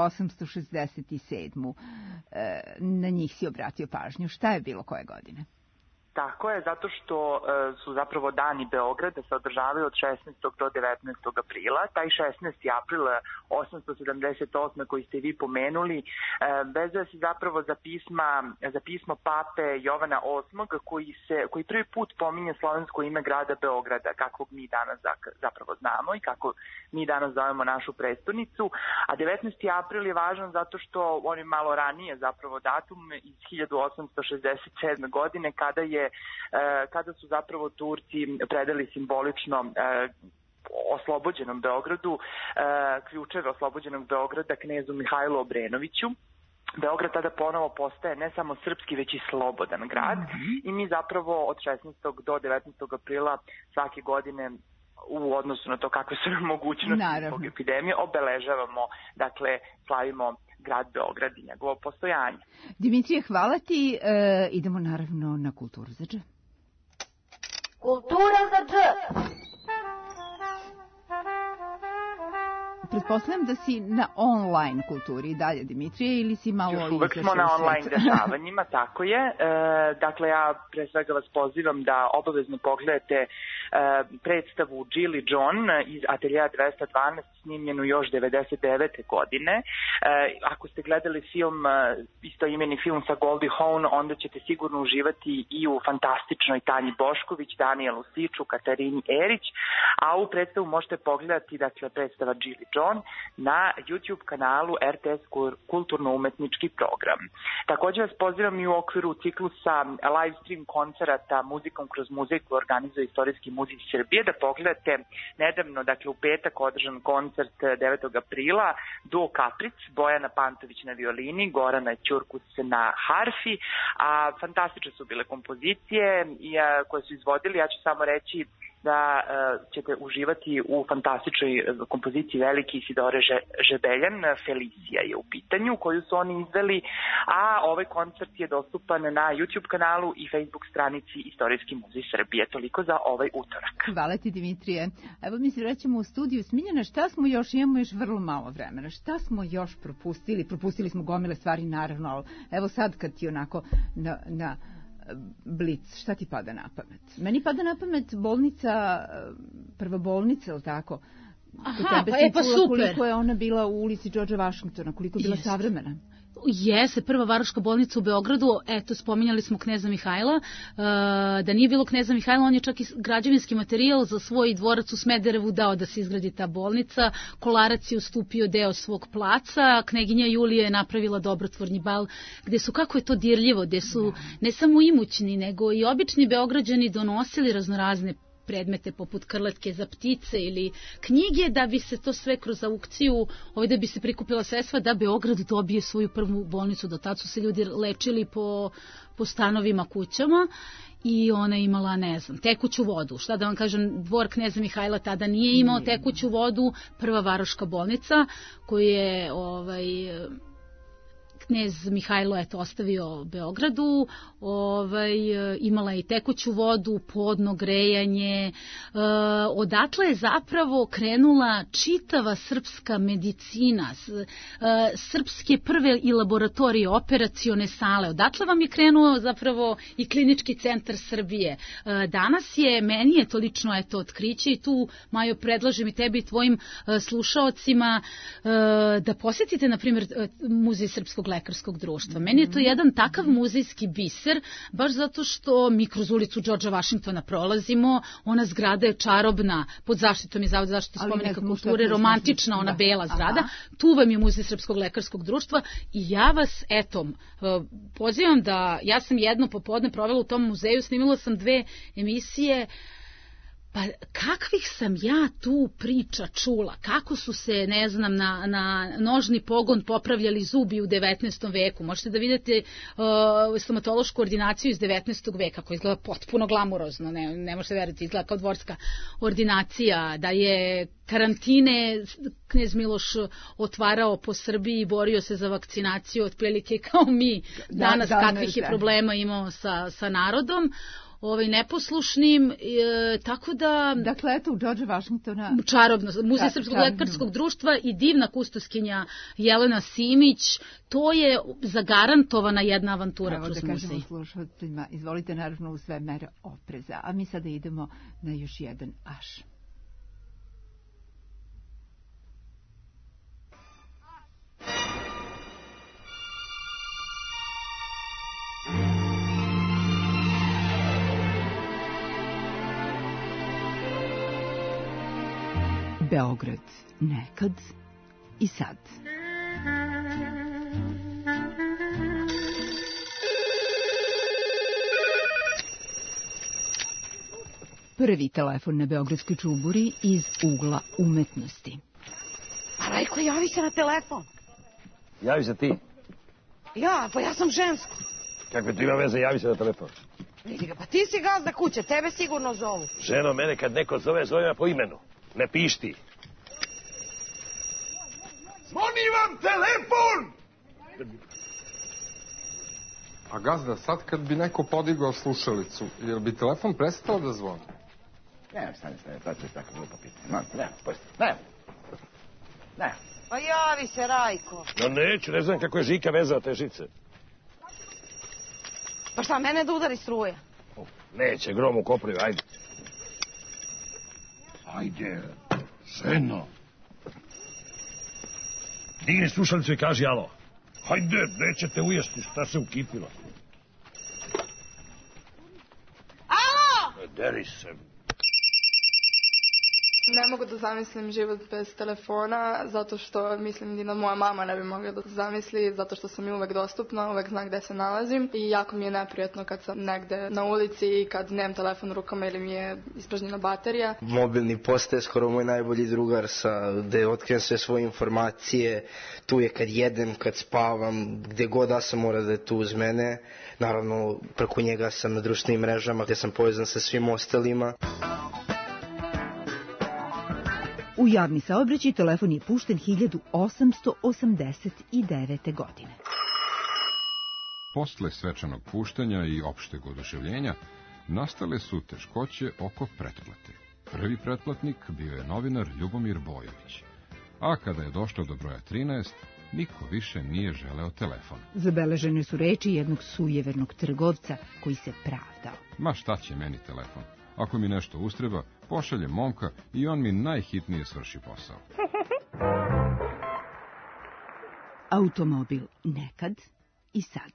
1867. Na njih si obratio pažnju. Šta je bilo koje godine? Tako je, zato što su zapravo dani Beograda se održavaju od 16. do 19. aprila. Taj 16. april 878. koji ste vi pomenuli vezuje se zapravo za pismo pape Jovana VIII koji prvi put pominje slovensko ime grada Beograda, kakvog mi danas zapravo znamo i kako mi danas zovemo našu prestonicu. A 19. april je važan zato što on je malo ranije zapravo datum iz 1867. godine kada su zapravo Turci predali simbolično oslobođenom Beogradu, ključeve oslobođenog Beograda knezu Mihajlu Obrenoviću. Beograd tada ponovo postaje ne samo srpski, već i slobodan grad i mi zapravo od 16. do 19. aprila svake godine u odnosu na to kakve su mogućnosti zbog epidemije obeležavamo, dakle slavimo grad Beograd i njegovo postojanje. Dimitrije, hvala ti. Idemo naravno na kulturu za dž. Kultura za dž. Pretpostavljam da si na online kulturi i dalje, Dimitrije, ili si malo izašao u svijet? Uvek smo na online dešavanjima, tako je. Dakle, ja pre svega vas pozivam da obavezno pogledate predstavu Jill i John iz Ateljea 212, snimljenu još 99. godine. Ako ste gledali film, istoimeni film sa Goldie Hawn, onda ćete sigurno uživati i u fantastičnoj Tanji Bošković, Danijelu Siču, Katarini Erić, a ovu predstavu možete pogledati, dakle, predstava Jill i John na YouTube kanalu RTS Kulturno-umetnički program. Također vas pozivam i u okviru ciklusa live stream koncerata Muzikom kroz muziku organizuje Istorijski muzej Srbije da pogledate nedavno, dakle u petak održan koncert 9. aprila Duo Kapric, Bojana Pantović na violini, Gorana Ćurkus na harfi, a fantastične su bile kompozicije koje su izvodili. Ja ću samo reći da ćete uživati u fantastičnoj kompoziciji Veliki Isidore Žebeljan, Felicija je u pitanju, koju su oni izveli, a ovaj koncert je dostupan na YouTube kanalu i Facebook stranici Istorijski muzej Srbije. Toliko za ovaj utorak. Hvala ti, Dimitrije. Evo mi se vraćamo u studiju. Smiljana, šta smo još, imamo još vrlo malo vremena, šta smo još propustili? Propustili smo gomile stvari, naravno, ali evo sad kad ti onako na blic, šta ti pada na pamet? Meni pada na pamet bolnica, prva bolnica, ili tako? Aha, pa super. Koliko je ona bila u ulici Georgea Washingtona, koliko je bila savremena. Jeste, prva varoška bolnica u Beogradu, eto, spominjali smo kneza Mihajla, da nije bilo kneza Mihajla, on je čak i građevinski materijal za svoj dvorac u Smederevu dao da se izgradi ta bolnica, Kolarac je ustupio deo svog placa, kneginja Julija je napravila dobrotvorni bal, gde su, kako je to dirljivo, gde su ne samo imućni, nego i obični Beograđani donosili raznorazne predmete poput krletke za ptice ili knjige da bi se to sve kroz aukciju, da bi se prikupila sredstva da Beograd dobije svoju prvu bolnicu. Do tad su se ljudi lečili po stanovima, kućama i ona je imala, ne znam, tekuću vodu. Šta da vam kažem, dvor kneza Mihajla tada nije imao tekuću vodu, prva varoška bolnica koju je knez Mihajlo je to ostavio Beogradu, imala je i tekuću vodu, podno grejanje. Odatle je zapravo krenula čitava srpska medicina, srpske prve i laboratorije, operacione sale. Odatle vam je krenuo zapravo i klinički centar Srbije. Danas je, meni je to lično otkriće i tu, Majo, predlažem i tebi i tvojim slušaocima da posjetite, na primjer, Muzej Srpskog lekarskog društva. Meni je to jedan takav muzejski biser, baš zato što mi kroz ulicu Georgea Washingtona prolazimo, ona zgrada je čarobna, pod zaštitom je Zavod za zaštitu spomenika kulture, romantična, ona bela zgrada, tu vam je Muzej Srpskog lekarskog društva i ja vas, pozivam da, ja sam jedno popodne provela u tom muzeju, snimila sam 2 emisije Pa kakvih sam ja tu priča čula, kako su se, ne znam, na nožni pogon popravljali zubi u 19. veku. Možete da vidite stomatološku ordinaciju iz 19. veka koja izgleda potpuno glamurozno, ne možete veriti, izgleda kao dvorska ordinacija, da je karantine knez Miloš otvarao po Srbiji i borio se za vakcinaciju otprilike kao mi danas kakvih je problema imao sa narodom. Neposlušnim, tako da... Dakle, eto u George Washingtona... Čarobno, Muzej Srpskog lekarskog društva i divna kustoskinja Jelena Simić, to je zagarantovana jedna avantura kroz muzej. Evo da kažemo slušateljima, izvolite naravno u sve mere opreza, a mi sada idemo na još jedan aš. Beograd nekad i sad. Prvi telefon na beogradskoj čuburi iz ugla umetnosti. Pa Rajko, javi se na telefon. Javi se ti. Ja, pa ja sam žensko. Kakve tu ima veze, javi se na telefon. Vidi ga, pa ti si gazda kuće, tebe sigurno zovu. Ženo, mene kad neko zove me po imenu. Ne pišti. Zvoni vam telefon! A gazda, sad kad bi neko podigao slušalicu, jel bi telefon prestao da zvoni? Stani, to ćeš tako glupo pitanje. Ne. Pa javi se, Rajko. No neću, ne znam kako je Žika vezao te žice. Pa šta, mene da udari struje? Neće, grom u kopriju, ajde. Ajde, ženo. Digni slušalicu i kaži alo. Hajde, nećete ujesti, šta se ukipilo. Alo! Deri se. Ne mogu da zamislim život bez telefona, zato što mislim da moja mama ne bi mogla da zamisli, zato što sam mi uvek dostupna, uvek znam gde se nalazim i jako mi je neprijatno kad sam negde na ulici i kad nemam telefon u rukama ili mi je ispražnjena baterija. Mobilni postaje skoro moj najbolji drugar gde otkrijem sve svoje informacije, tu je kad jedem, kad spavam, gde god da sam mora da je tu uz mene. Naravno, preko njega sam na društvenim mrežama gde sam povezan sa svim ostalima. U javni saobraćaj telefon je pušten 1889. godine. Posle svečanog puštanja i opšteg oduševljenja nastale su teškoće oko pretplate. Prvi pretplatnik bio je novinar Ljubomir Bojović, a kada je došlo do broja 13, niko više nije želeo telefon. Zabeležene su reči jednog sujevernog trgovca koji se pravdao. Ma šta će meni telefon? Ako mi nešto ustreba, pošaljem momka i on mi najhitnije svrši posao. Automobil nekad i sad.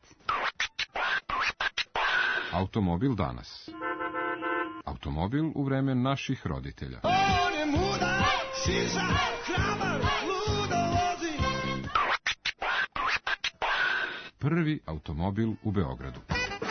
Automobil danas. Automobil u vreme naših roditelja. On je muda, šiza, hrabar, ludo vozi. Prvi automobil u Beogradu.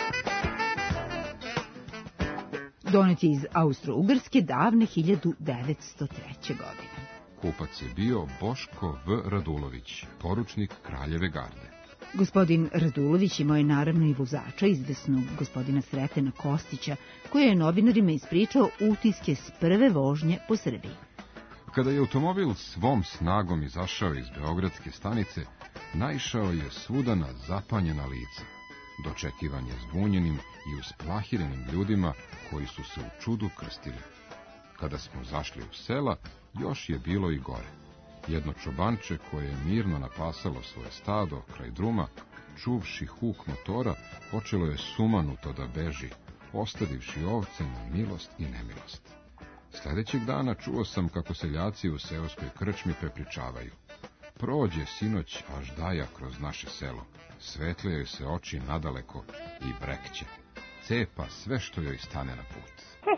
Donet je iz Austro-Ugarske davne 1903. godine. Kupac je bio Boško V. Radulović, poručnik Kraljeve garde. Gospodin Radulović imao je naravno i vozača, izvesnog gospodina Sretena Kostića, koji je novinarima ispričao utiske s prve vožnje po Srbiji. Kada je automobil svom snagom izašao iz beogradske stanice, naišao je svuda na zapanjena lica. Dočekivan je zbunjenim i usplahirenim ljudima koji su se u čudu krstili. Kada smo zašli u sela, još je bilo i gore. Jedno čobanče koje je mirno napasalo svoje stado kraj druma, čuvši huk motora, počelo je sumanuto da beži, ostavivši ovce na milost i nemilost. Sledećeg dana čuo sam kako seljaci u seoskoj krčmi prepričavaju. Prođe sinoć Aždaja kroz naše selo, svetljaju se oči nadaleko i brekće. Cepa sve što joj stane na put.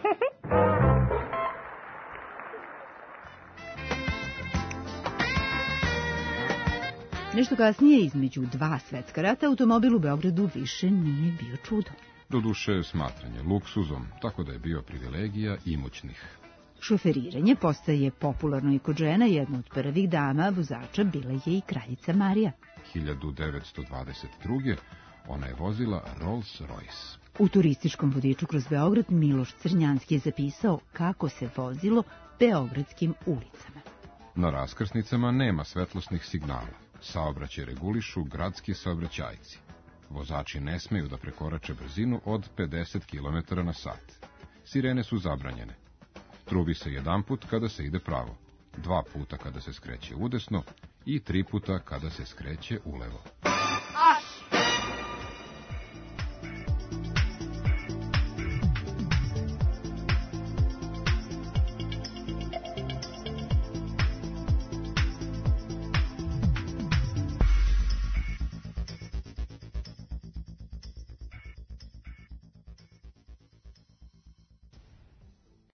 Nešto kasnije, između dva svetska rata, automobil u Beogradu više nije bio čudo. Doduše smatranje luksuzom, tako da je bio privilegija imućnih. Šoferiranje postaje popularno i kod žena, jedna od prvih dama vozača bila je i kraljica Marija. 1922. ona je vozila Rolls Royce. U turističkom vodiču kroz Beograd Miloš Crnjanski je zapisao kako se vozilo beogradskim ulicama. Na raskrsnicama nema svetlosnih signala. Saobraćaj regulišu gradski saobraćajci. Vozači ne smeju da prekorače brzinu od 50 km na sat. Sirene su zabranjene. Trubi se jedan put kada se ide pravo, 2 puta kada se skreće udesno i 3 puta kada se skreće ulevo.